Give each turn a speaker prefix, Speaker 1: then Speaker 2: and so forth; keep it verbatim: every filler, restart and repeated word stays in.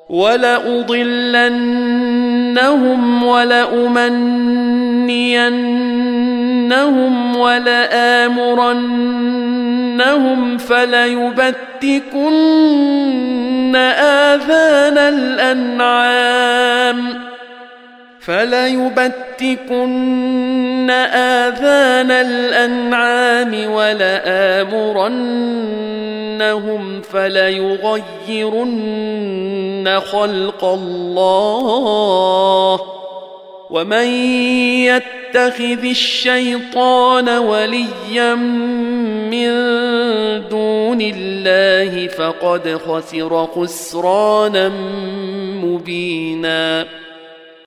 Speaker 1: ولأضلنهم ولأمنينهم ولآمرنهم فليبتكن آذان الأنعام فليبتكن آذان الأنعام ولآمرنهم فليغيرن خلق الله ومن يتخذ الشيطان وليا من دون الله فقد خسر خسرانا مبينا.